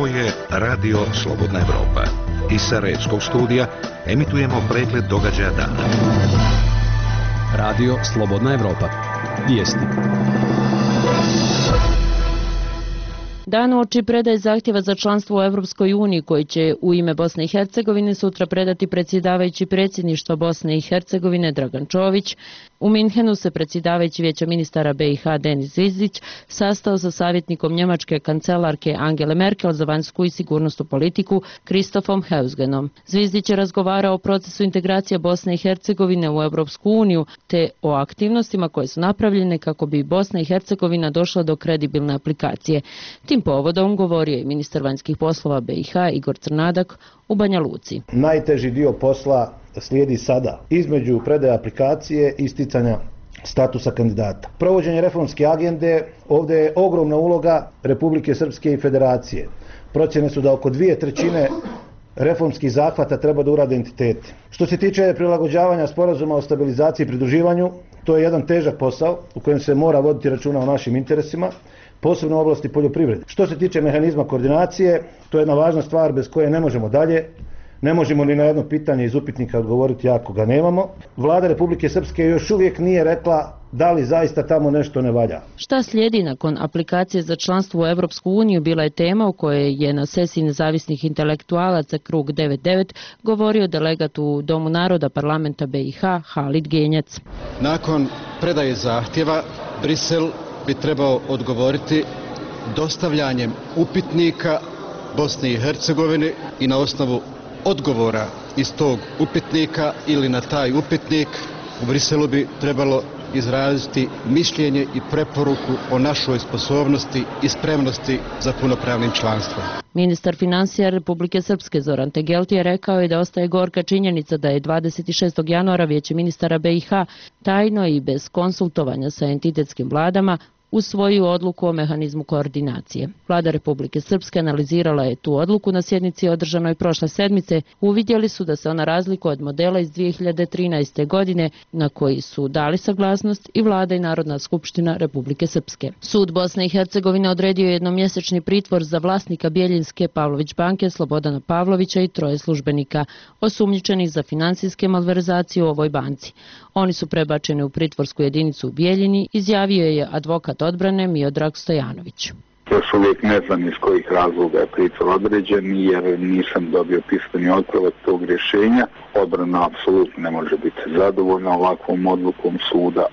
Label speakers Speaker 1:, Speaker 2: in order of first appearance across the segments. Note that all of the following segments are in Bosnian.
Speaker 1: Ovo je Radio Slobodna Evropa. Iz Sarajevskog studija emitujemo pregled događaja dana.
Speaker 2: Radio Slobodna Evropa. Vijesti.
Speaker 3: Dan uoči predaje zahtjeva za članstvo u Europskoj uniji koji će u ime Bosne i Hercegovine sutra predati predsjedavajući predsjedništva Bosne i Hercegovine Dragan Čović. U Minhenu se predsjedavajući Vijeća ministara BiH Denis Zvizdić sastao sa savjetnikom njemačke kancelarke Angele Merkel za vanjsku i sigurnosnu politiku Kristofom Heusgenom. Zvizdić je razgovarao o procesu integracije Bosne i Hercegovine u Europsku uniju te o aktivnostima koje su napravljene kako bi Bosna i Hercegovina došla do kredibilne aplikacije. Tim povodom govorio je ministar vanjskih poslova BiH Igor Crnadak u Banja Luci.
Speaker 4: Najteži dio posla slijedi sada, između predaje aplikacije i sticanja statusa kandidata. Provođenje reformske agende, ovdje je ogromna uloga Republike Srpske i Federacije. Procjene su da oko 2/3 reformskih zahvata treba da urade entiteti. Što se tiče prilagođavanja sporazuma o stabilizaciji i pridruživanju, to je jedan težak posao u kojem se mora voditi računa o našim interesima, posebno u oblasti poljoprivrede. Što se tiče mehanizma koordinacije, to je jedna važna stvar bez koje ne možemo dalje. Ne možemo ni na jedno pitanje iz upitnika odgovoriti ako ga nemamo. Vlada Republike Srpske još uvijek nije rekla da li zaista tamo nešto ne valja.
Speaker 3: Šta slijedi nakon aplikacije za članstvo u Europsku uniju bila je tema u kojoj je na sesiji nezavisnih intelektualaca Krug 99 govorio delegat u Domu naroda parlamenta BiH Halid Genjac.
Speaker 5: Nakon predaje zahtjeva Brisel bi trebao odgovoriti dostavljanjem upitnika Bosni i Hercegovini i na osnovu odgovora iz tog upitnika ili na taj upitnik u Briselu bi trebalo izraziti mišljenje i preporuku o našoj sposobnosti i spremnosti za punopravnim članstvom.
Speaker 3: Ministar financija Republike Srpske Zoran Tegelti je rekao je da ostaje gorka činjenica da je 26. januara Vijeće ministara BiH tajno i bez konsultovanja sa entitetskim vladama usvoju odluku o mehanizmu koordinacije. Vlada Republike Srpske analizirala je tu odluku na sjednici održanoj prošle sedmice. Uvidjeli su da se ona razlikuje od modela iz 2013. godine na koji su dali saglasnost i Vlada i Narodna skupština Republike Srpske. Sud Bosne i Hercegovine odredio jednomjesečni pritvor za vlasnika Bjeljinske Pavlović banke Slobodana Pavlovića i 3 službenika osumnjičenih za financijske malverzacije u ovoj banci. Oni su prebačeni u pritvorsku jedinicu u Bijeljini, izjavio je advokat odbrane Miodrag Stojanović.
Speaker 6: Još uvijek ne znam iz kojih razloga je pritvor određen jer nisam dobio pisani otpravak tog rješenja. Odbrana apsolutno ne može biti zadovoljna ovakvom odlukom suda.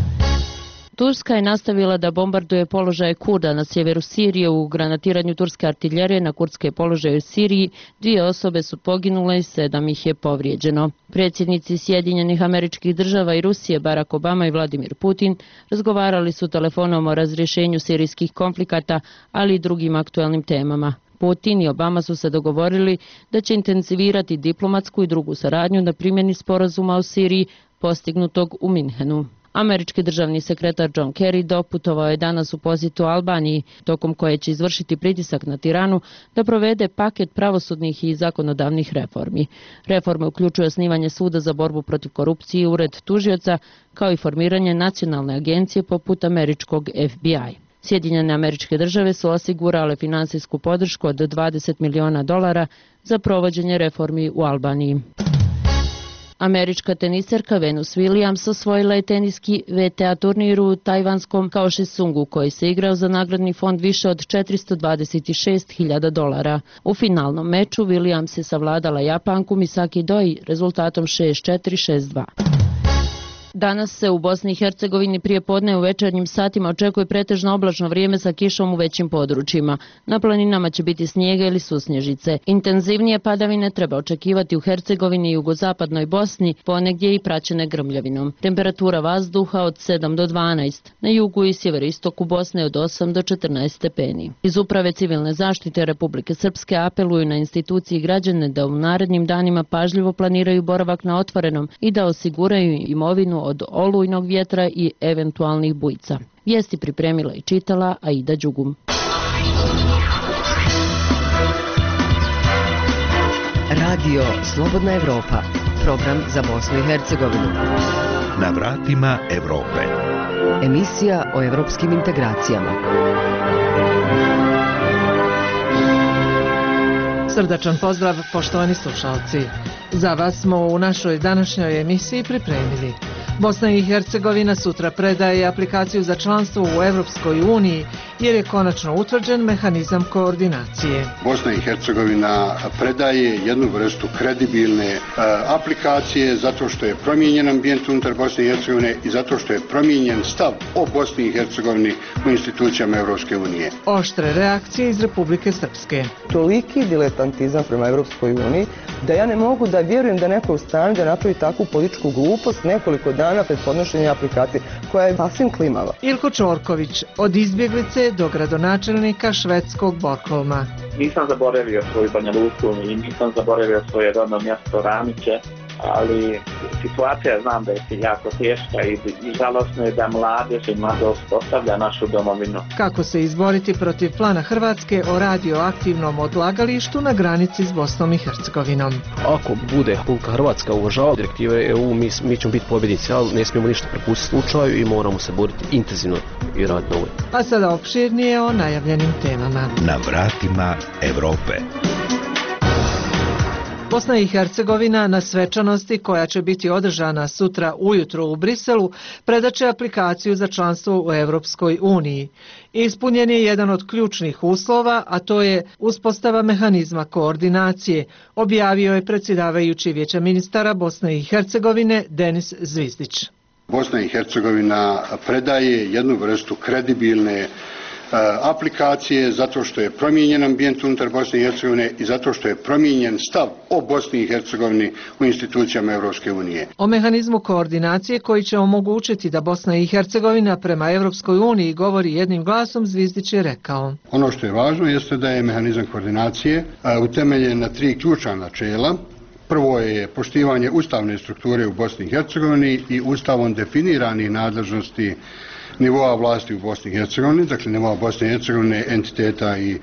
Speaker 3: Turska je nastavila da bombarduje položaje Kurda na sjeveru Sirije. U granatiranju turske artiljerije na kurdske položaje u Siriji 2 osobe su poginule i 7 ih je povrijeđeno. Predsjednici Sjedinjenih Američkih Država i Rusije Barack Obama i Vladimir Putin razgovarali su telefonom o razrješenju sirijskih konflikata, ali i drugim aktualnim temama. Putin i Obama su se dogovorili da će intenzivirati diplomatsku i drugu saradnju na primjeni sporazuma o Siriji postignutog u Minhenu. Američki državni sekretar John Kerry doputovao je danas u posjetu Albaniji, tokom koje će izvršiti pritisak na Tiranu da provede paket pravosudnih i zakonodavnih reformi. Reforme uključuju osnivanje suda za borbu protiv korupcije i ured tužioca, kao i formiranje nacionalne agencije poput američkog FBI. Sjedinjene Američke Države su osigurale finansijsku podršku od $20 milijuna za provođenje reformi u Albaniji. Američka teniserka Venus Williams osvojila je teniski WTA turnir u tajvanskom Kaohsiungu koji se igrao za nagradni fond više od $426.000. U finalnom meču Williams je savladala Japanku Misaki Doi rezultatom 6-4, 6-2. Danas se u Bosni i Hercegovini prije podne u večernjim satima očekuje pretežno oblačno vrijeme sa kišom u većim područjima. Na planinama će biti snijega ili susnježice. Intenzivnije padavine treba očekivati u Hercegovini i jugozapadnoj Bosni, ponegdje i praćene grmljavinom. Temperatura vazduha od 7 do 12, na jugu i sjeveroistoku Bosne od 8 do 14 stepeni. Iz Uprave civilne zaštite Republike Srpske apeluju na institucije i građane da u narednim danima pažljivo planiraju boravak na otvorenom i da osiguraju imovinu od olujnog vjetra i eventualnih bujica. Vijesti pripremila i čitala Aida Đugum.
Speaker 7: Radio Slobodna Evropa, program za Bosnu i Hercegovinu.
Speaker 1: Na vratima Evrope.
Speaker 7: Emisija o evropskim integracijama.
Speaker 8: Srdačan pozdrav, poštovani slušalci. Za vas smo u našoj današnjoj emisiji pripremili. Bosna i Hercegovina sutra predaje aplikaciju za članstvo u Evropskoj uniji jer je konačno utvrđen mehanizam koordinacije.
Speaker 9: Bosna i Hercegovina predaje jednu vrstu kredibilne aplikacije zato što je promijenjen ambijent unutar Bosne i Hercegovine i zato što je promijenjen stav o Bosni i Hercegovini u institucijama Evropske unije.
Speaker 8: Oštre reakcije iz Republike Srpske.
Speaker 10: Toliki diletantizam prema Evropskoj uniji da ja ne mogu da vjerujem da neko je u stanju da napravi takvu političku glupost nekoliko dana pred podnošenjem aplikacije koja je sasvim klimava.
Speaker 8: Ilko Čorković, od izbjeglice do gradonačelnika švedskog Borkholma.
Speaker 11: Nisam zaboravio svoju Banja Luku i nisam zaboravio svoje rodno mjesto Ramiće, ali situacija znam da je jako teška i žalosno je da mladež i mladost ostavlja našu domovinu.
Speaker 8: Kako se izboriti protiv plana Hrvatske o radioaktivnom odlagalištu na granici s Bosnom i Hercegovinom?
Speaker 2: Ako bude Republika Hrvatska uvažava direktive EU, mi ćemo biti pobjednici, ali ne smijemo ništa prepustiti slučaju i moramo se boriti intenzivno i raditi na ovoj.
Speaker 8: A sada opširnije o najavljenim temama.
Speaker 1: Na vratima Evrope.
Speaker 8: Bosna i Hercegovina na svečanosti koja će biti održana sutra ujutro u Briselu predaće aplikaciju za članstvo u Evropskoj uniji. Ispunjen je jedan od ključnih uslova, a to je uspostava mehanizma koordinacije, objavio je predsjedavajući Vijeća ministara Bosne i Hercegovine Denis Zvizdić.
Speaker 9: Bosna i Hercegovina predaje jednu vrstu kredibilne aplikacije zato što je promijenjen ambijent unutar Bosne i Hercegovine i zato što je promijenjen stav o Bosni i Hercegovini u institucijama Evropske unije.
Speaker 8: O mehanizmu koordinacije koji će omogućiti da Bosna i Hercegovina prema Evropskoj uniji govori jednim glasom, Zvizdić je rekao.
Speaker 9: Ono što je važno jeste da je mehanizam koordinacije utemeljen na 3 ključna načela. Prvo je poštivanje ustavne strukture u Bosni i Hercegovini i ustavom definiranih nadležnosti nivoa vlasti u Bosni i Hercegovini, dakle nivoa Bosne i Hercegovine, entiteta i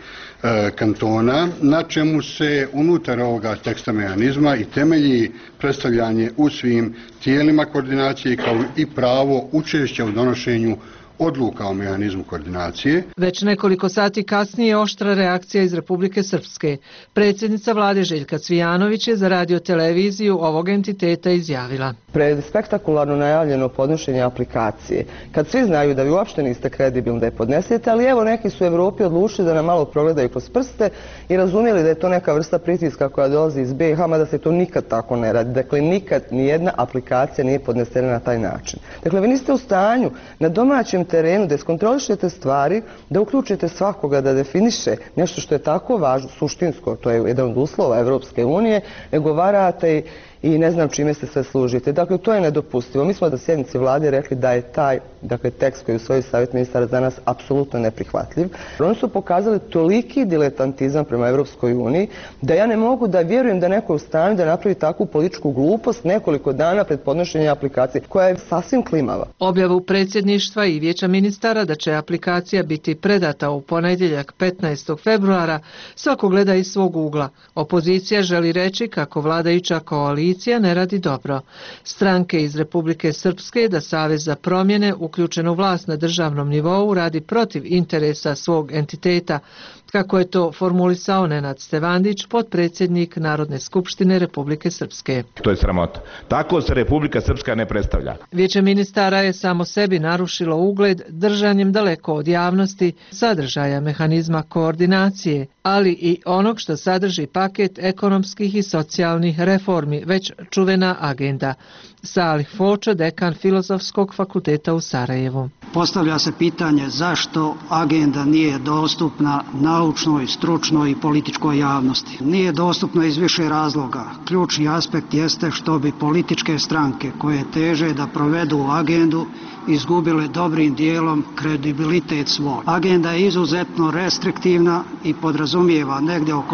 Speaker 9: kantona, na čemu se unutar ovoga teksta mehanizma i temelji predstavljanje u svim tijelima koordinacije kao i pravo učešća u donošenju odluka o mehanizmu koordinacije.
Speaker 8: Već nekoliko sati kasnije oštra reakcija iz Republike Srpske. Predsjednica vlade Željka Cvijanović je za radioteleviziju ovog entiteta izjavila.
Speaker 10: Pred spektakularno najavljeno podnošenje aplikacije, kad svi znaju da vi uopšte niste kredibilni da je podnesete, ali evo neki su u Evropi odlučili da nam malo progledaju kroz prste i razumjeli da je to neka vrsta pritiska koja dolazi iz BiH, mada se to nikad tako ne radi. Dakle, nikad nijedna aplikacija nije podnesena na taj način. Dakle, vi niste u stanju na domaćem terenu da iskontrolišete stvari, da uključite svakoga da definiše nešto što je tako važno, suštinsko, to je jedan od uslova Evropske unije, nego varate i ne znam čime se sve služite. Dakle, to je nedopustivo. Mi smo na sjednici vlade rekli da je taj tekst koji je usvojio savjet ministara za nas apsolutno neprihvatljiv. Oni su pokazali toliki diletantizam prema Evropskoj uniji da ja ne mogu da vjerujem da neko je u stanju da napravi takvu političku glupost nekoliko dana pred podnošenjem aplikacije koja je sasvim klimava.
Speaker 8: Objavu predsjedništva i Vijeća ministara da će aplikacija biti predata u ponedjeljak 15. februara svako gleda iz svog ugla. Opozicija želi reći kako vladajuća koalicija ne radi dobro. Stranke iz Republike Srpske da Savez za promjene uključen u vlast na državnom nivou radi protiv interesa svog entiteta, kako je to formulisao Nenad Stevandić, potpredsjednik Narodne skupštine Republike Srpske.
Speaker 12: To je sramota. Tako se Republika Srpska ne predstavlja.
Speaker 8: Vijeće ministara je samo sebi narušilo ugled držanjem daleko od javnosti sadržaja mehanizma koordinacije, ali i onog što sadrži paket ekonomskih i socijalnih reformi, već čuvena agenda. Salih Fočo, dekan Filozofskog fakulteta u Sarajevu.
Speaker 13: Postavlja se pitanje zašto agenda nije dostupna naučnoj, stručnoj i političkoj javnosti. Nije dostupna iz više razloga. Ključni aspekt jeste što bi političke stranke koje teže da provedu agendu izgubile dobrim dijelom kredibilitet svoj. Agenda je izuzetno restriktivna i podrazumijeva negdje oko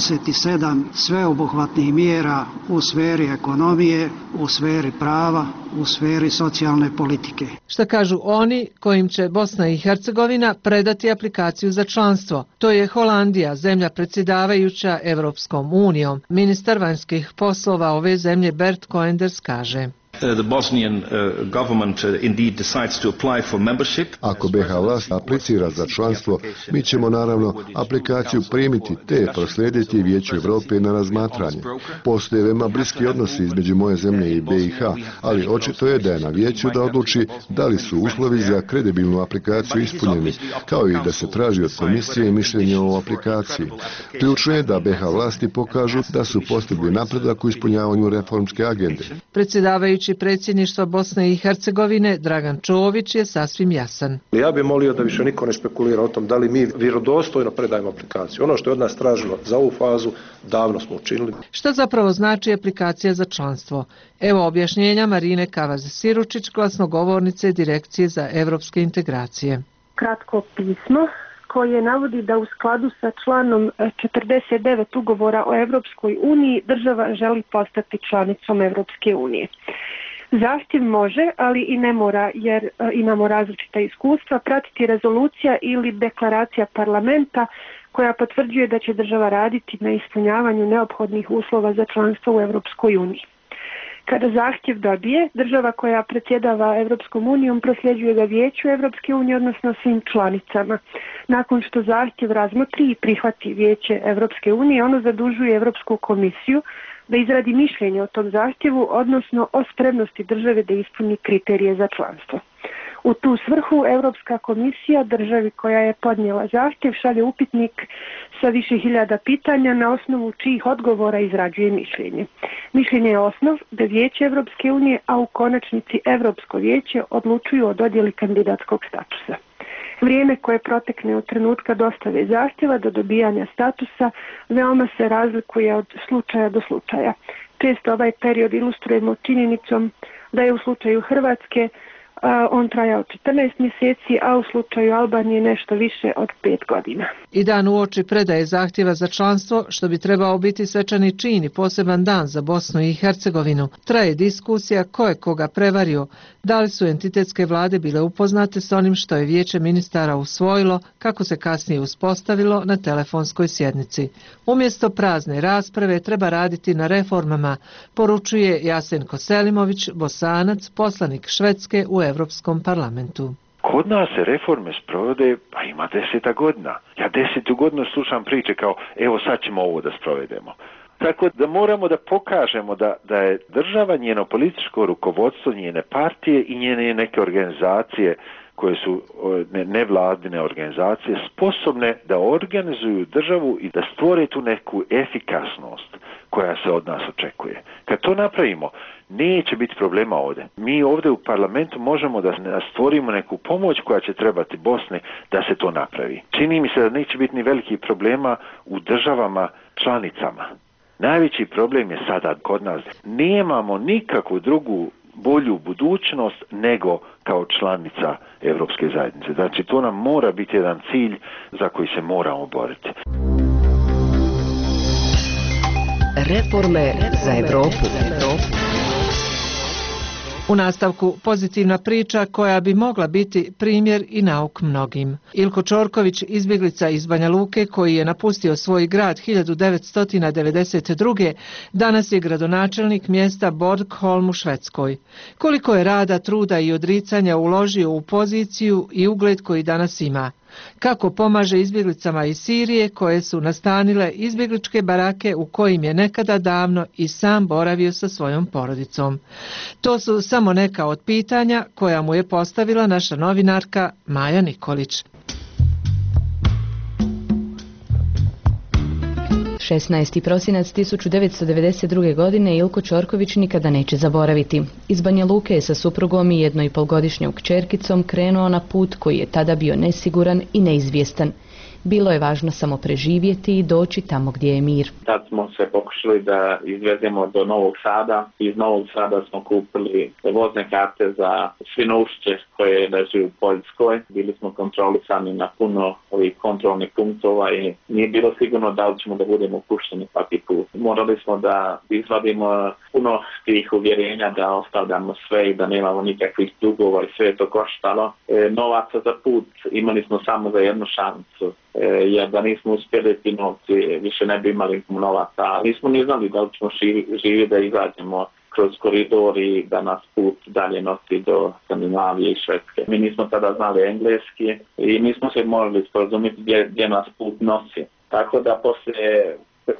Speaker 13: 27 sveobuhvatnih mjera u sferi ekonomije, u sferi prava, u sferi socijalne politike.
Speaker 8: Šta kažu oni kojim će Bosna i Hercegovina predati aplikaciju za članstvo? To je Holandija, zemlja predsjedavajuća Evropskom unijom. Ministar vanjskih poslova ove zemlje Bert Koenders kaže.
Speaker 14: Ako BiH vlast aplicira za članstvo, mi ćemo naravno aplikaciju primiti te proslijediti Vijeću Europe na razmatranje. Postoje veoma bliski odnosi između moje zemlje i BiH, ali očito je da je na Vijeću da odluči da li su uslovi za kredibilnu aplikaciju ispunjeni, kao i da se traži od komisije mišljenje o aplikaciji. Ključno je da BiH vlasti pokažu da su postigli napredak u ispunjavanju reformske agende.
Speaker 8: Predsjedavajući predsjedništva Bosne i Hercegovine Dragan Čović je sasvim jasan.
Speaker 15: Ja bih molio da više niko ne spekulira o tom da li mi vjerodostojno predajemo aplikaciju. Ono što je od nas tražilo za ovu fazu davno smo učinili.
Speaker 8: Šta zapravo znači aplikacija za članstvo? Evo objašnjenja Marine Kavaz-Siručić, glasnogovornice Direkcije za evropske integracije.
Speaker 16: Kratko pismo koje navodi da u skladu sa članom 49 ugovora o Evropskoj uniji država želi postati članicom Evropske unije. Zahtjev može, ali i ne mora, jer imamo različita iskustva, pratiti rezolucija ili deklaracija parlamenta koja potvrđuje da će država raditi na ispunjavanju neophodnih uslova za članstvo u Evropskoj uniji. Kada zahtjev dobije, država koja predsjedava Evropskom unijom prosljeđuje ga Vijeću Evropske unije, odnosno svim članicama. Nakon što zahtjev razmotri i prihvati Vijeće Evropske unije, ono zadužuje Evropsku komisiju da izradi mišljenje o tom zahtjevu, odnosno o spremnosti države da ispuni kriterije za članstvo. U tu svrhu Europska komisija državi koja je podnijela zahtjev šalje upitnik sa više hiljada pitanja na osnovu čijih odgovora izrađuje mišljenje. Mišljenje je osnov da Vijeće Evropske unije, a u konačnici Europsko vijeće odlučuju o dodjeli kandidatskog statusa. Vrijeme koje protekne od trenutka dostave zahtjeva do dobijanja statusa veoma se razlikuje od slučaja do slučaja. Često ovaj period ilustrujemo činjenicom da je u slučaju Hrvatske on trajao 14 mjeseci, a u slučaju Albanije nešto više od 5 godina.
Speaker 8: I dan uoči predaje zahtjeva za članstvo, što bi trebao biti svečani čin i poseban dan za Bosnu i Hercegovinu, traje diskusija ko je koga prevario, da li su entitetske vlade bile upoznate s onim što je Vijeće ministara usvojilo, kako se kasnije uspostavilo na telefonskoj sjednici. Umjesto prazne rasprave treba raditi na reformama, poručuje Jasenko Selimović, Bosanac, poslanik Švedske u Europskom parlamentu.
Speaker 17: Kod nas se reforme sprovode, pa ima 10 godina. Ja 10 godinu slušam priče kao, evo sad ćemo ovo da sprovedemo. Tako da moramo da pokažemo da je država, njeno političko rukovodstvo, njene partije i njene neke organizacije koje su nevladine organizacije sposobne da organizuju državu i da stvore tu neku efikasnost koja se od nas očekuje. Kad to napravimo, neće biti problema ovdje. Mi ovdje u parlamentu možemo da stvorimo neku pomoć koja će trebati Bosni da se to napravi. Čini mi se da neće biti ni velikih problema u državama članicama. Najveći problem je sada kod nas. Nemamo nikakvu drugu bolju budućnost nego kao članica Europske zajednice. Znači to nam mora biti jedan cilj za koji se moramo boriti.
Speaker 7: Reforme za Europu.
Speaker 8: U nastavku pozitivna priča koja bi mogla biti primjer i nauk mnogim. Ilko Čorković, izbjeglica iz Banja Luke koji je napustio svoj grad 1992. danas je gradonačelnik mjesta Borgholm u Švedskoj. Koliko je rada, truda i odricanja uložio u poziciju i ugled koji danas ima? Kako pomaže izbjeglicama iz Sirije koje su nastanile izbjegličke barake u kojim je nekada davno i sam boravio sa svojom porodicom. To su samo neka od pitanja koja mu je postavila naša novinarka Maja Nikolić.
Speaker 18: 16. prosinac 1992. godine Ilko Čorković nikada neće zaboraviti. Iz Banja Luke je sa suprugom i 1,5-godišnjom kćerkicom krenuo na put koji je tada bio nesiguran i neizvjestan. Bilo je važno samo preživjeti i doći tamo gdje je mir.
Speaker 11: Tad smo se pokušali da izvezemo do Novog Sada. Iz Novog Sada smo kupili vozne karte za Svinoušće koje leži u Poljskoj. Bili smo kontrolisani na puno ovih kontrolnih punktova i nije bilo sigurno da li ćemo da budemo pušteni svaki put. Morali smo da izvadimo puno tih uvjerenja da ostavljamo sve i da nemamo nikakvih dugova i sve je to koštalo. Novaca za put imali smo samo za jednu šansu. Jer da nismo uspjeli ti novci, više ne bi imali novaca. Nismo ni znali da li ćemo živi da izađemo kroz koridor i da nas put dalje nosi do Skandinavije i Švedske. Mi nismo tada znali engleski i nismo se morali sporazumiti gdje nas put nosi. Tako da poslije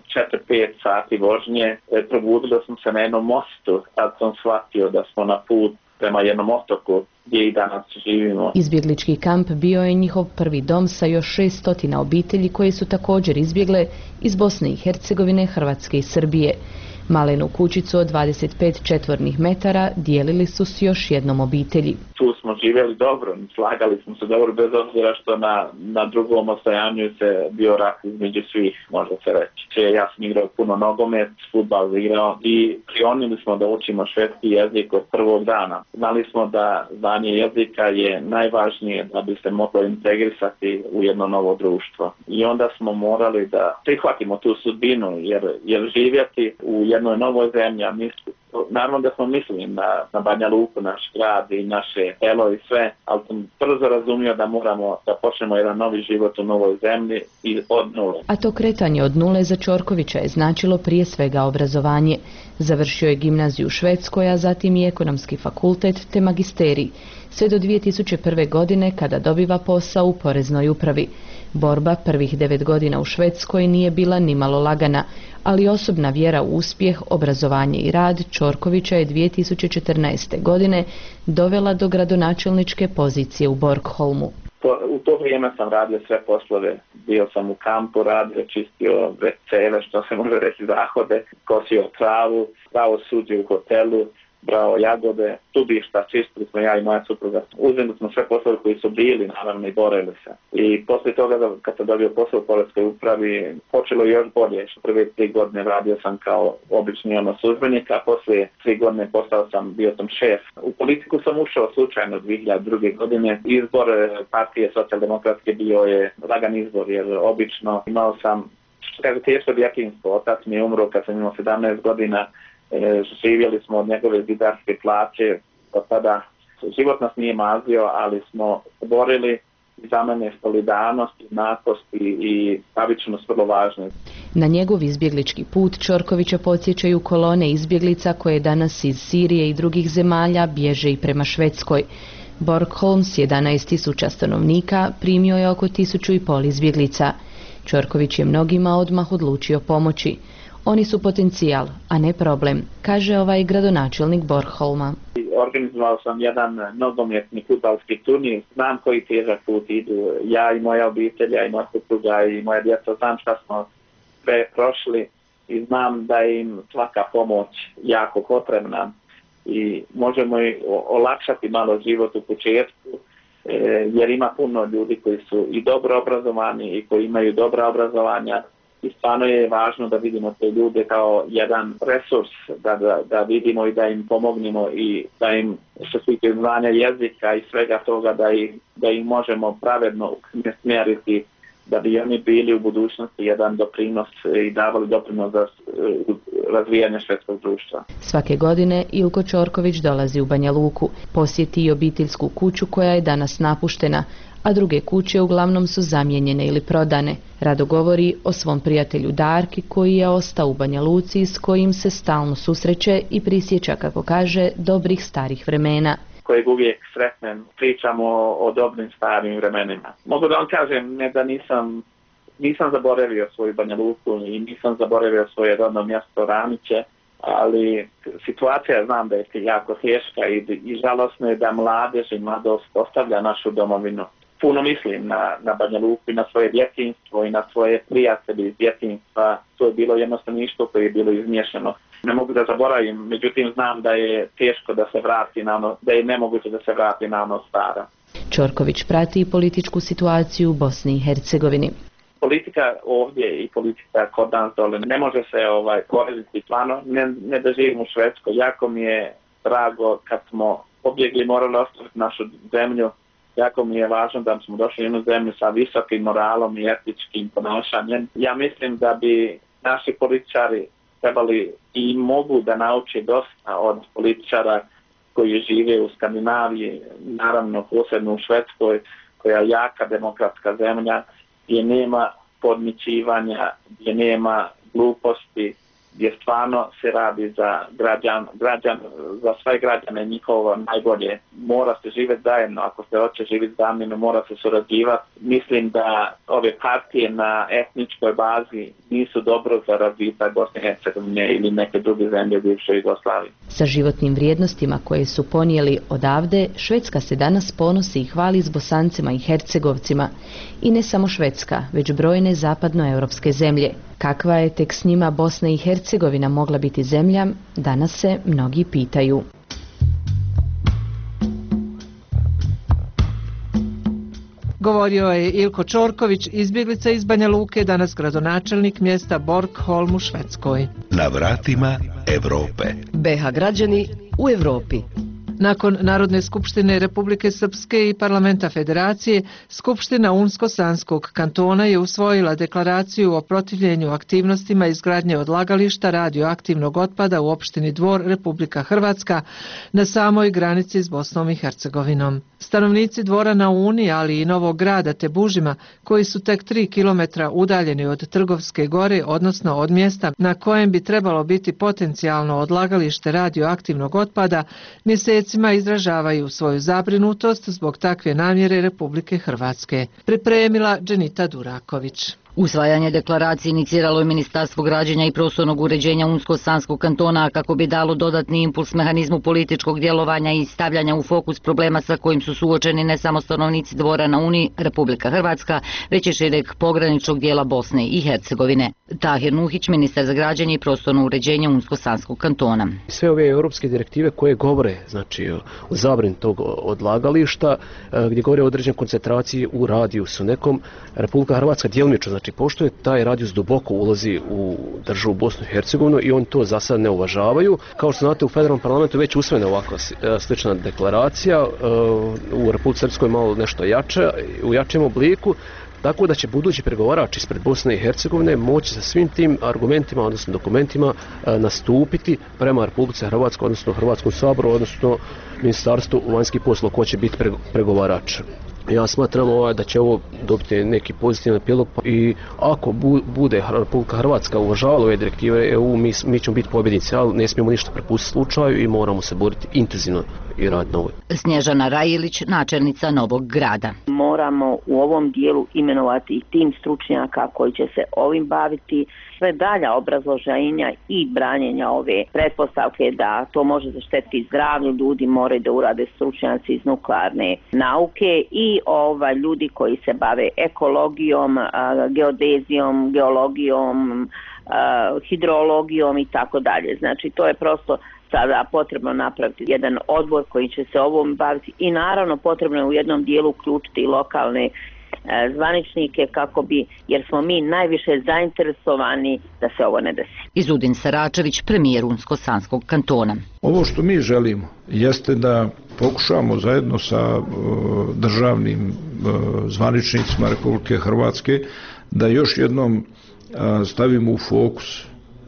Speaker 11: 4-5 sati vožnje probudilo sam se na jednom mostu, tad sam shvatio da smo na put prema jednom otoku gdje i danas živimo.
Speaker 18: Izbjeglički kamp bio je njihov prvi dom sa još 600 obitelji koje su također izbjegle iz Bosne i Hercegovine, Hrvatske i Srbije. Malenu kućicu od 25 četvornih metara dijelili su s još jednom obitelji.
Speaker 11: Tu smo živjeli dobro, slagali smo se dobro bez obzira što na drugom ostajanju se bio rat između svih, možda se reći. Ja sam igrao puno nogomet, fudbal igrao i prionili smo da učimo švedski jezik od prvog dana. Znali smo da znanje jezika je najvažnije da bi se moglo integrisati u jedno novo društvo. I onda smo morali da prihvatimo tu sudbinu jer živjeti u jednoj novoj zemlji, naravno da smo mislili na Banja Luku, naš grad i naše telo i sve, ali sam brzo razumio da moramo da počnemo jedan novi život u novoj zemlji i od nule.
Speaker 18: A to kretanje od nule za Čorkovića je značilo prije svega obrazovanje. Završio je gimnaziju u Švedskoj, a zatim i ekonomski fakultet te magisterij, sve do 2001. godine kada dobiva posao u poreznoj upravi. Borba prvih 9 godina u Švedskoj nije bila nimalo lagana, ali osobna vjera u uspjeh, obrazovanje i rad Čorkovića je 2014. godine dovela do gradonačelničke pozicije u Borgholmu.
Speaker 11: U to vrijeme sam radio sve poslove. Bio sam u kampu, radio, čistio WC-eve, što se može reći, zahode, kosio travu, pravosuđe u hotelu, brao jagode, stubišta, čistili smo ja i moja supruga. Uzeli smo sve poslove koji su bili, naravno, i borili se. I poslije toga, kad sam dobio posao u poreskoj upravi, počelo još bolje. Prve 3 godine radio sam kao obični službenik, a poslije 3 godine bio sam šef. U politiku sam ušao slučajno 2002. godine. Izbor partije socijaldemokratske bio je lagan izbor, jer obično imao sam, teško djetinjstvo. Otac mi je umro kad sam imao 17 godina. Živjeli smo od njegove zidarske plaće, od tada život nas nije mazio, ali smo borili i za mene solidarnost, jednakost i pravičnost vrlo važne.
Speaker 18: Na njegov izbjeglički put Čorkovića podsjećaju kolone izbjeglica koje danas iz Sirije i drugih zemalja bježe i prema Švedskoj. Borgholm s 11.000 stanovnika primio je oko 1.500 izbjeglica. Čorković je mnogima odmah odlučio pomoći. Oni su potencijal, a ne problem, kaže ovaj gradonačelnik Borgholma.
Speaker 11: Organizovao sam jedan nogometni fudbalski turnir, znam koji težak put idu. Ja i moja obitelj, i moja supruga i moja djeca, znam šta smo sve prošli i znam da im svaka pomoć jako potrebna i možemo i olakšati malo život u početku, jer ima puno ljudi koji su i dobro obrazovani i koji imaju dobra obrazovanja. I stvarno je važno da vidimo te ljude kao jedan resurs, da vidimo i da im pomognemo i da im što se tiče znanja jezika i svega toga da ih možemo pravedno smjeriti da bi oni bili u budućnosti jedan doprinos i davali doprinos za razvijanje švedskog društva.
Speaker 18: Svake godine Ilko Čorković dolazi u Banja Luku, posjeti i obiteljsku kuću koja je danas napuštena, a druge kuće uglavnom su zamijenjene ili prodane. Rado govori o svom prijatelju Darki koji je ostao u Banja Luci s kojim se stalno susreće i prisjeća, kako kaže, dobrih starih vremena.
Speaker 11: Kojeg uvijek sretnem, pričamo o dobrim starim vremenima. Mogu da vam kažem, ne da nisam zaboravio svoju Banja Luku i nisam zaboravio svoje rodno mjesto Raniće, ali situacija znam da je jako teška i žalosno je da mladež i mladost ostavlja našu domovinu. Puno mislim na Banja Luku i na svoje djetinjstvo i na svoje prijatelje iz djetinjstva. To je bilo jedno stanovništvo koje je bilo izmješano. Ne mogu da zaboravim, međutim znam da je teško da se vrati na ono, da je nemoguće da se vrati na ono stara.
Speaker 18: Čorković prati i političku situaciju u Bosni i Hercegovini.
Speaker 11: Politika ovdje i politika kod nas dole ne može se porediti stvarno, ne da živim u Švedskoj. Jako mi je drago kad smo pobjegli, morali ostaviti našu zemlju. Jako mi je važno da smo došli u jednu zemlju sa visokim moralom i etičkim ponašanjem. Ja mislim da bi naši političari trebali i mogu da nauče dosta od političara koji žive u Skandinaviji, naravno posebno u Švedskoj, koja je jaka demokratska zemlja, gdje nema podmićivanja, gdje nema gluposti, gdje stvarno se radi za za sve građane njihovo najbolje. Mora se živjeti zajedno, ako se hoće živjeti zajedno, mora se surađivati. Mislim da ove partije na etničkoj bazi nisu dobro za razvitak Bosne i Hercegovine ili neke druge zemlje u bivšoj Jugoslaviji.
Speaker 18: Sa životnim vrijednostima koje su ponijeli odavde, Švedska se danas ponosi i hvali s Bosancima i Hercegovcima. I ne samo Švedska, već brojne zapadnoevropske zemlje. Kakva je tek s njima Bosna i Hercegovina mogla biti zemlja, danas se mnogi pitaju.
Speaker 8: Govorio je Ilko Čorković, izbjeglica iz Banja Luke, danas gradonačelnik mjesta Borgholm u Švedskoj.
Speaker 1: Na vratima Europe.
Speaker 7: BiH građani u Europi.
Speaker 8: Nakon Narodne skupštine Republike Srpske i Parlamenta Federacije, Skupština Unsko-Sanskog kantona je usvojila deklaraciju o protivljenju aktivnostima izgradnje odlagališta radioaktivnog otpada u opštini Dvor, Republika Hrvatska, na samoj granici s Bosnom i Hercegovinom. Stanovnici Dvora na Uni, ali i Novog Grada te Bužima, koji su tek 3 km udaljeni od Trgovske gore, odnosno od mjesta na kojem bi trebalo biti potencijalno odlagalište radioaktivnog otpada, mjesecima izražavaju svoju zabrinutost zbog takve namjere Republike Hrvatske. Pripremila Dženita Duraković.
Speaker 19: Usvajanje deklaracije iniciralo je Ministarstvo građenja i prostornog uređenja Unsko-Sanskog kantona kako bi dalo dodatni impuls mehanizmu političkog djelovanja i stavljanja u fokus problema sa kojim su suočeni ne samo stanovnici Dvora na Uni, Republika Hrvatska, već i šireg pograničnog dijela Bosne i Hercegovine. Tahir Nuhić, ministar za građenje i prostorno uređenje Unsko-Sanskog kantona.
Speaker 2: Sve ove europske direktive koje govore o zabrani tog odlagališta, gdje govore o određenoj koncentraciji u radijusu nekom, Republika Hrvatska djelomično pošto taj radijus duboko ulazi u državu Bosnu i Hercegovinu i oni to za sad ne uvažavaju. Kao što znate, u federalnom parlamentu već usvojena ovakva slična deklaracija, u Republici Srpskoj malo nešto jače, u jačem obliku, tako da će budući pregovarač ispred Bosne i Hercegovine moći sa svim tim argumentima, odnosno dokumentima, nastupiti prema Republici Hrvatskoj, odnosno Hrvatskom saboru, odnosno Ministarstvu vanjskih poslova ko će biti pregovarač. Ja smatram da će ovo dobiti neki pozitivan epilog i ako bude Republika Hrvatska uvažavala ove direktive EU, mi ćemo biti pobjednici, ali ne smijemo ništa prepustiti slučaju i moramo se boriti intenzivno i raditi na ovoj.
Speaker 19: Snježana Rajilić, načelnica Novog Grada.
Speaker 20: Moramo u ovom dijelu imenovati i tim stručnjaka koji će se ovim baviti. Sve dalja obrazloženja i branjenja ove pretpostavke da to može zaštetiti zdravlju ljudi moraju da urade stručnjaci iz nuklearne nauke i ljudi koji se bave ekologijom, geodezijom, geologijom, hidrologijom i tako dalje. Znači to je prosto sada potrebno napraviti jedan odbor koji će se ovom baviti i naravno potrebno je u jednom dijelu uključiti i lokalne zvaničnike jer smo mi najviše zainteresovani da se ovo ne desi.
Speaker 19: Izudin Saračević, premijer Unsko-Sanskog kantona.
Speaker 21: Ovo što mi želimo jeste da pokušamo zajedno sa državnim zvaničnicima Republike Hrvatske da još jednom stavimo u fokus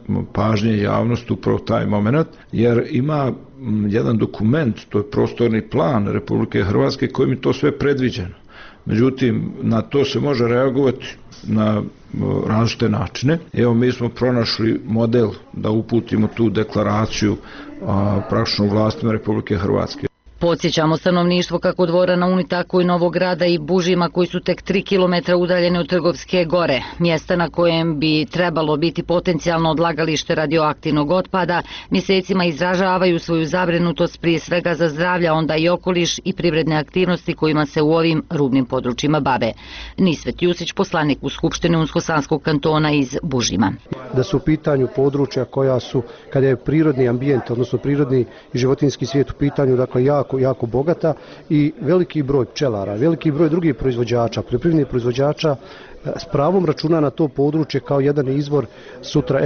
Speaker 21: pažnje javnosti upravo taj moment, jer ima jedan dokument, to je prostorni plan Republike Hrvatske kojim je to sve predviđeno. Međutim, na to se može reagovati na različite načine. Evo, mi smo pronašli model da uputimo tu deklaraciju praktično vlastima Republike Hrvatske.
Speaker 19: Podsjećamo stanovništvo kako Dvora na Uni, tako i Novog Grada i Bužima koji su tek 3 km udaljeni od Trgovske gore, mjesta na kojem bi trebalo biti potencijalno odlagalište radioaktivnog otpada, mjesecima izražavaju svoju zabrinutost prije svega za zdravlja, onda i okoliš i privredne aktivnosti kojima se u ovim rubnim područjima bave. Nisvet Jusić, poslanik u Skupštini Unsko-Sanskog kantona iz Bužima.
Speaker 22: Da su u pitanju područja koja su, kada je prirodni ambijent, odnosno prirodni i životinjski svijet u pitanju, dakle jako bogata i veliki broj pčelara, veliki broj drugih proizvođača, poljoprivrednih proizvođača s pravom računa na to područje kao jedan izvor sutra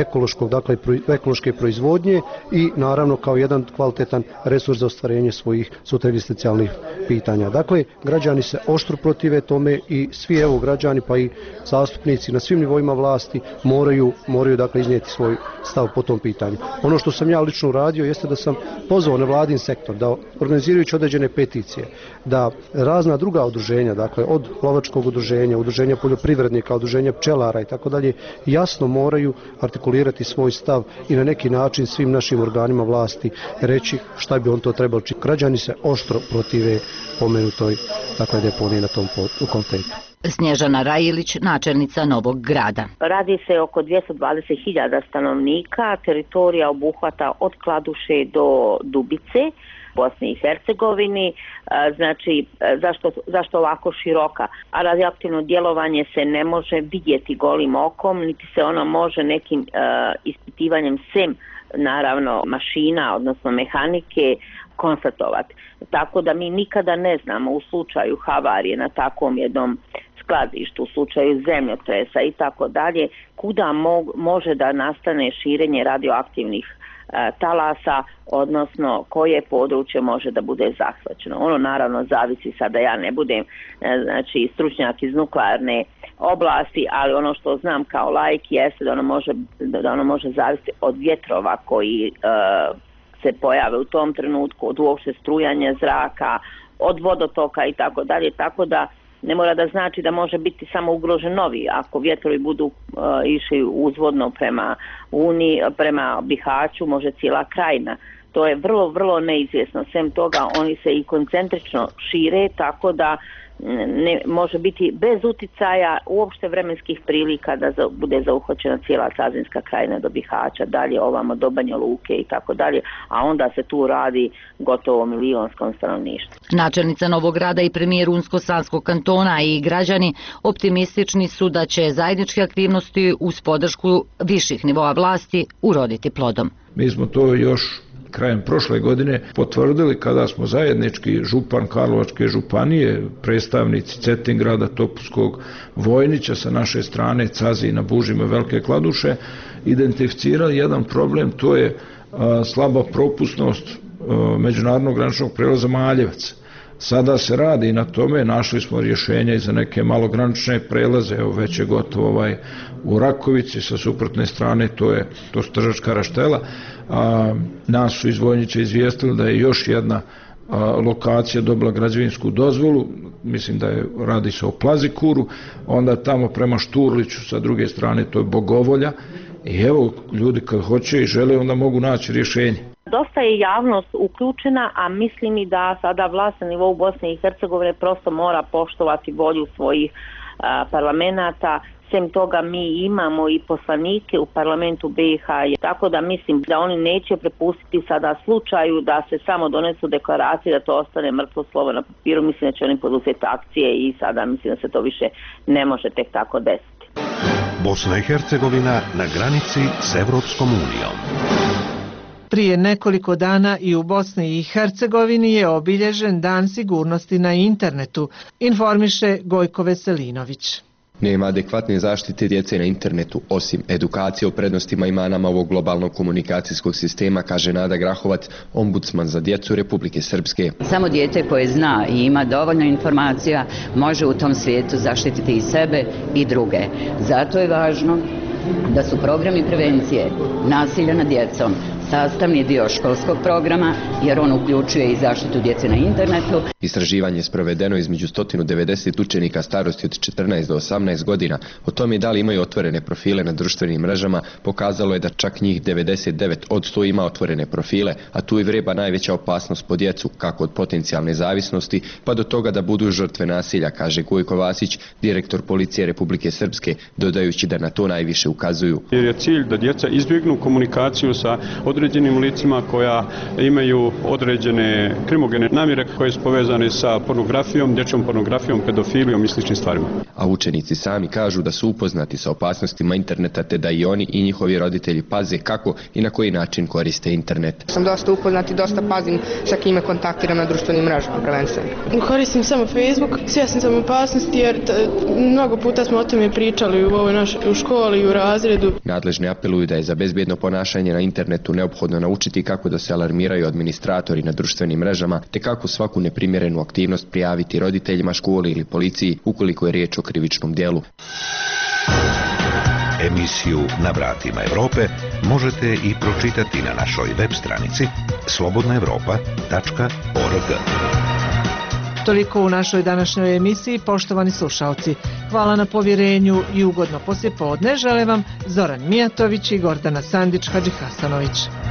Speaker 22: ekološke proizvodnje i naravno kao jedan kvalitetan resurs za ostvarenje svojih sutra egzistencijalnih pitanja. Dakle, građani se oštro protive tome i svi građani pa i zastupnici na svim nivoima vlasti moraju dakle iznijeti svoj stav po tom pitanju. Ono što sam ja lično uradio jeste da sam pozvao nevladin sektor da organizirajući određene peticije, da razna druga udruženja, dakle od lovačkog udruženja, udruženja poljoprivrednika, poljoprivrednika, udruženja pčelara i tako dalje, jasno moraju artikulirati svoj stav i na neki način svim našim organima vlasti reći šta bi on to trebalo činiti. Građani se oštro protive pomenutoj deponiji na tom kontekstu.
Speaker 19: Snježana Rajilić, načelnica Novog Grada.
Speaker 20: Radi se oko 220.000 stanovnika, teritorija obuhvata od Kladuše do Dubice, Bosni i Hercegovini. Znači, zašto ovako široka? A radioaktivno djelovanje se ne može vidjeti golim okom, niti se ono može nekim ispitivanjem sem, naravno, mašina, odnosno mehanike, konstatovati. Tako da mi nikada ne znamo u slučaju havarije na takvom jednom skladištu, u slučaju zemljotresa i tako dalje, kuda može da nastane širenje radioaktivnih talasa, odnosno koje područje može da bude zahvaćeno. Ono naravno zavisi, sada ja ne budem stručnjak iz nuklearne oblasti, ali ono što znam kao laik jeste da ono može zavisiti od vjetrova koji se pojave u tom trenutku, od uopšte strujanja zraka, od vodotoka i tako dalje, tako da ne mora da znači da može biti samo ugrožen novi. Ako vjetrovi budu išli uzvodno prema Bihaću, može cijela krajina. To je vrlo, vrlo neizvjesno. Sem toga, oni se i koncentrično šire, tako da može biti bez uticaja uopšte vremenskih prilika da bude zauhvaćena cijela Cazinska krajina do Bihaća, dalje ovamo do Banja Luke i tako dalje, a onda se tu radi gotovo milionskom stanovništvu.
Speaker 19: Načelnica Novog Grada i premijer Unsko-Sanskog kantona i građani optimistični su da će zajedničke aktivnosti uz podršku viših nivoa vlasti uroditi plodom.
Speaker 21: Mi smo to još krajem prošle godine potvrdili kada smo zajednički župan Karlovačke županije, predstavnici Cetingrada, Topuskog, Vojnića sa naše strane, Cazina, Bužime, Velike Kladuše, identificirali jedan problem, to je slaba propusnost međunarodnog graničnog prelaza Maljevac. Sada se radi na tome, našli smo rješenja i za neke malogranične prelaze, evo već je gotovo u Rakovici, sa suprotne strane to su Tržačka Raštela. Nas su iz Vojnića izvijestili da je još jedna lokacija dobila građevinsku dozvolu, mislim da radi se o Plazikuru, onda tamo prema Šturliću sa druge strane to je Bogovolja i evo ljudi kad hoće i žele onda mogu naći rješenje.
Speaker 20: Dosta je javnost uključena, a mislim i da sada vlast na nivou Bosne i Hercegovine prosto mora poštovati volju svojih parlamenata. Sem toga mi imamo i poslanike u parlamentu BiH, tako da mislim da oni neće prepustiti sada slučaju da se samo donesu deklaracije, da to ostane mrtvo slovo na papiru. Mislim da će oni poduzeti akcije i sada mislim da se to više ne može tek tako desiti.
Speaker 1: Bosna i Hercegovina na granici s Evropskom unijom.
Speaker 8: Prije nekoliko dana i u Bosni i Hercegovini je obilježen Dan sigurnosti na internetu, informiše Gojko Veselinović.
Speaker 4: Nema adekvatne zaštite djece na internetu, osim edukacije o prednostima i manama ovog globalnog komunikacijskog sistema, kaže Nada Grahovac, ombudsman za djecu Republike Srpske.
Speaker 5: Samo dijete koje zna i ima dovoljno informacija može u tom svijetu zaštititi i sebe i druge. Zato je važno da su programi prevencije nasilja nad djecom sastavni dio školskog programa, jer on uključuje i zaštitu djece na internetu.
Speaker 4: Istraživanje je sprovedeno između 190 učenika starosti od 14 do 18 godina. O tome da li imaju otvorene profile na društvenim mrežama pokazalo je da čak njih 99% ima otvorene profile, a tu i vreba najveća opasnost po djecu, kako od potencijalne zavisnosti, pa do toga da budu žrtve nasilja, kaže Gojko Vasić, direktor Policije Republike Srpske, dodajući da na to najviše ukazuju.
Speaker 23: Jer je cilj da djeca izbjegnu komunikaciju sa određenim licima koja imaju određene krimogene namjere koje su povezane sa pornografijom, dječjom pornografijom, pedofilijom i sličnim stvarima.
Speaker 4: A učenici sami kažu da su upoznati sa opasnostima interneta, te da i oni i njihovi roditelji paze kako i na koji način koriste internet.
Speaker 24: Sam dosta upoznat i dosta pazim sa kime kontaktiram na društvenim mrežama prvenstveno.
Speaker 25: Koristim samo Facebook, svjesna sam opasnosti jer mnogo puta smo o tome pričali u školi i u razredu.
Speaker 4: Nadležni apeluju da je za bezbjedno ponašanje na internetu neophodno naučiti kako da se alarmiraju administratori na društvenim mrežama, te kako svaku neprimjerenu aktivnost prijaviti roditeljima, školi ili policiji ukoliko je riječ o krivičnom djelu.
Speaker 1: Emisiju Na vratima Evrope možete i pročitati na našoj web stranici slobodnaevropa.org.
Speaker 8: Toliko u našoj današnjoj emisiji, poštovani slušalci. Hvala na povjerenju i ugodno poslijepodne žele vam Zoran Mijatović i Gordana Sandić-Hadžihasanović.